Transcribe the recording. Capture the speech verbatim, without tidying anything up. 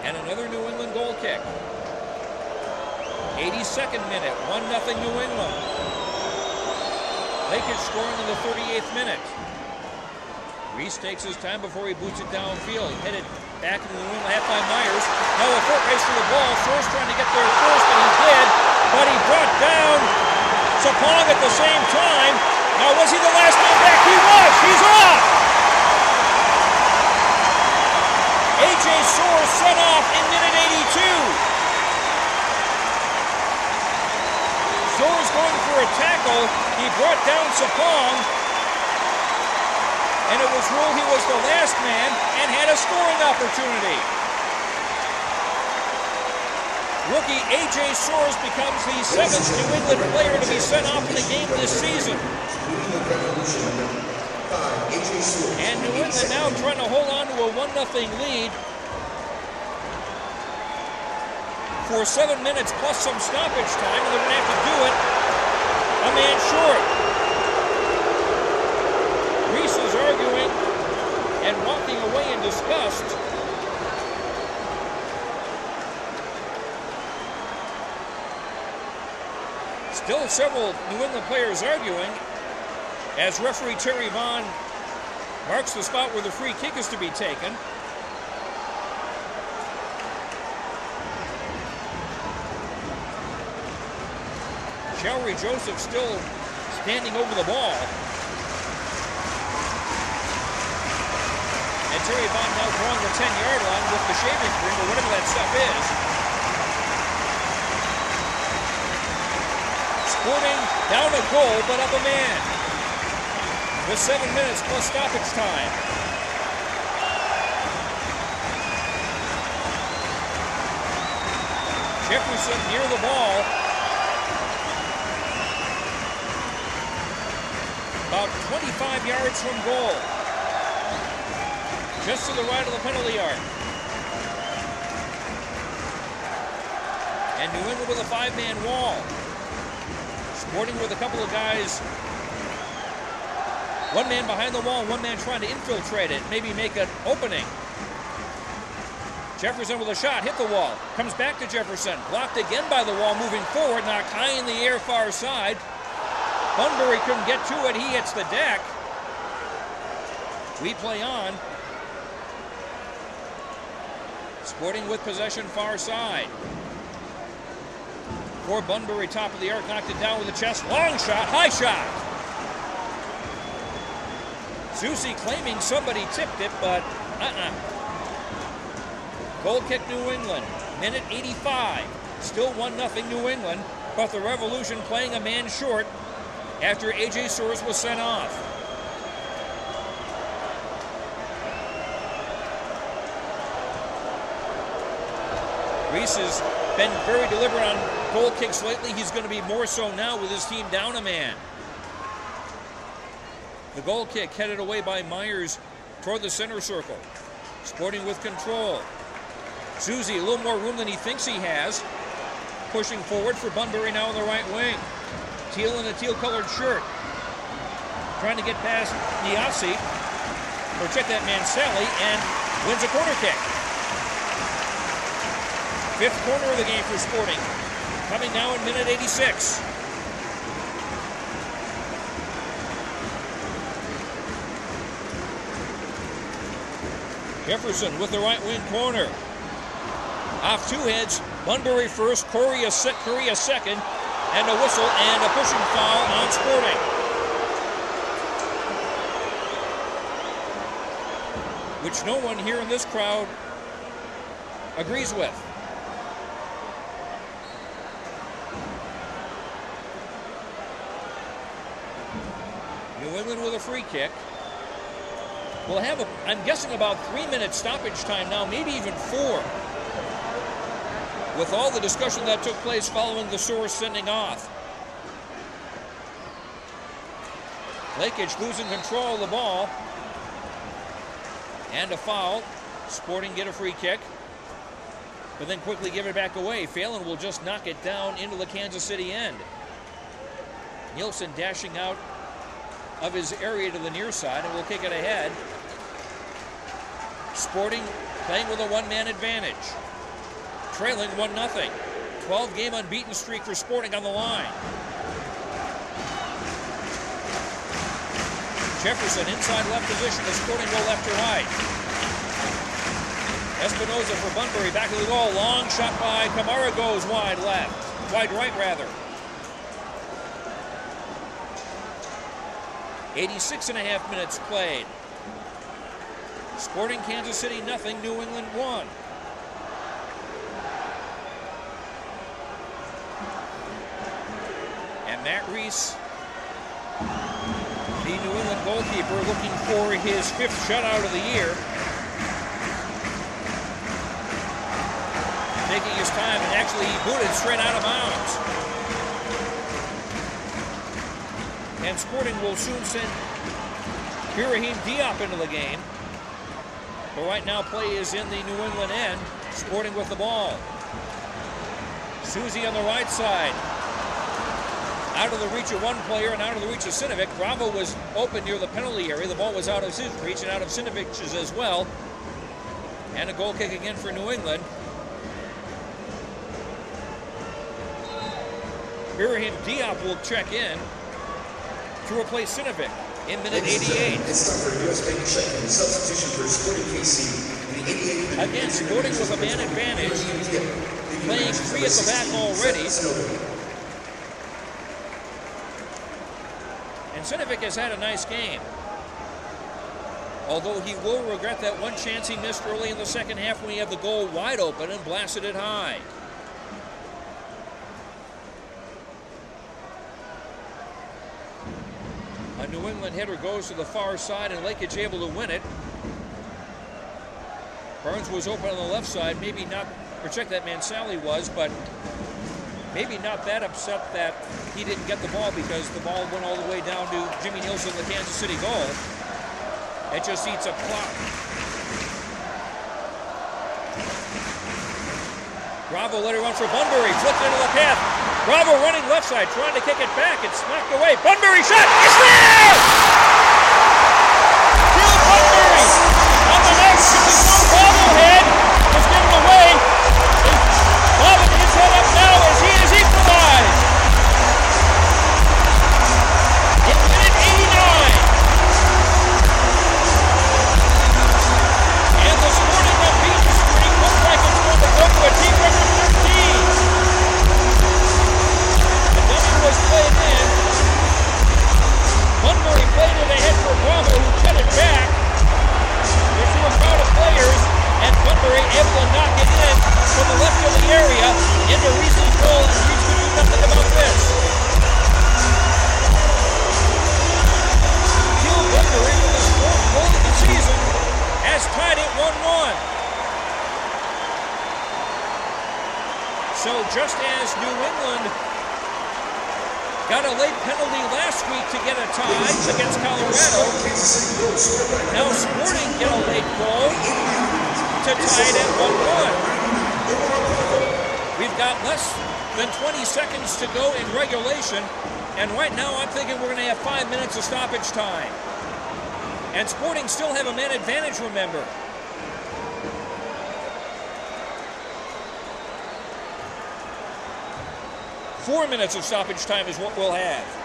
And another New England goal kick. eighty-second minute, one nothing New England. Lakers scoring in the thirty-eighth minute. Reese takes his time before he boots it downfield. Headed back into the New England half by Myers. Now a foot race for the ball. Soares trying to get there first, and he did. But he brought down Sapong at the same time. Now was he the last man back? He was! He's off! A J Soares sent off in minute eighty-two. Soares going for a tackle. He brought down Sapong. And it was ruled he was the last man and had a scoring opportunity. Rookie A J Soares becomes the seventh New England player to be sent off in a game this season. And New England now trying to hold on to a one nothing lead for seven minutes plus some stoppage time, and they're going to have to do it a man short. Reese is arguing and walking away in disgust. Still several New England players arguing as referee Terry Vaughn marks the spot where the free kick is to be taken. Shalrie Joseph still standing over the ball. And Terry Vaughn now drawing the ten-yard line with the shaving cream or whatever that stuff is. Sporting down a goal, but up a man. With seven minutes plus stoppage time. Jefferson near the ball. About twenty-five yards from goal. Just to the right of the penalty arc. And New England with a five-man wall. Sporting with a couple of guys. One man behind the wall, one man trying to infiltrate it, maybe make an opening. Jefferson with a shot, hit the wall. Comes back to Jefferson, blocked again by the wall, moving forward, knocked high in the air far side. Bunbury couldn't get to it, he hits the deck. We play on. Sporting with possession far side. For Bunbury, top of the arc, knocked it down with the chest. Long shot, high shot. Zusi claiming somebody tipped it, but uh-uh. Goal kick New England, minute eighty-five. Still one nothing New England, but the Revolution playing a man short after A J Soares was sent off. Reese has been very deliberate on goal kicks lately. He's going to be more so now with his team down a man. The goal kick headed away by Myers toward the center circle. Sporting with control. Zusi, a little more room than he thinks he has. Pushing forward for Bunbury now on the right wing. Teal in a teal-colored shirt. Trying to get past Niasi. Or check that man, Sally, and wins a corner kick. Fifth corner of the game for Sporting. Coming now in minute eighty-six. Jefferson with the right wing corner. Off two heads, Bunbury first, Correa, se Correa second, and a whistle and a pushing foul on Sporting. Which no one here in this crowd agrees with. New England with a free kick. We'll have, a, I'm guessing, about three minutes stoppage time now, maybe even four. With all the discussion that took place following the Soares sending off. Lakage losing control of the ball. And a foul. Sporting get a free kick. But then quickly give it back away. Phelan will just knock it down into the Kansas City end. Nielsen dashing out of his area to the near side, and will kick it ahead. Sporting playing with a one-man advantage. Trailing one nothing. twelve-game unbeaten streak for Sporting on the line. Jefferson inside left position as Sporting go left to right. Espinoza for Bunbury, back of the goal. Long shot by Kamara, goes wide left. Wide right, rather. eighty-six and a half minutes played. Sporting Kansas City nothing, New England one. And Matt Reese, the New England goalkeeper, looking for his fifth shutout of the year. Taking his time, and actually he booted straight out of bounds. And Sporting will soon send Ibrahim Diop into the game. But right now play is in the New England end. Sporting with the ball. Susie on the right side. Out of the reach of one player and out of the reach of Sinovic. Bravo was open near the penalty area. The ball was out of his reach and out of Sinovic's as well. And a goal kick again for New England. Ibrahim Diop will check in to replace Sinovic in minute eighty-eight. It's time for a U S Bank check in substitution for Sporting K C. In the eighty-eighth minute, again, Sporting with a man advantage, playing three at the back already. And Sinovic has had a nice game. Although he will regret that one chance he missed early in the second half when he had the goal wide open and blasted it high. A New England hitter goes to the far side and Lakage able to win it. Burns was open on the left side, maybe not, or check that man Sally was, but maybe not that upset that he didn't get the ball because the ball went all the way down to Jimmy Nielsen, the Kansas City goal. It just eats up clock. Bravo let it run for Bunbury, flipped into the path. Bravo running left side, trying to kick it back. It's knocked away. Bunbury shot. It's there! Phil Bunbury on the left. Bravo head was given away. Bobbing his head up now as he is equalized. In minute eighty-nine. And the Sporting unbeaten streak looks like it's going to go to a team record thirteen. Was played in. Bunbury played it ahead for Bravo, who cut it back. They threw a crowd of players, and Bunbury able to knock it in from the left of the area into Reese's goal, and Reese could do nothing about this. Gil Bunbury with his fourth goal of the season has tied it one one. So just as New England got a late penalty last week to get a tie against Colorado, now Sporting get a late goal to tie it at one one. We've got less than twenty seconds to go in regulation, and right now I'm thinking we're going to have five minutes of stoppage time. And Sporting still have a man advantage, remember. Four minutes of stoppage time is what we'll have.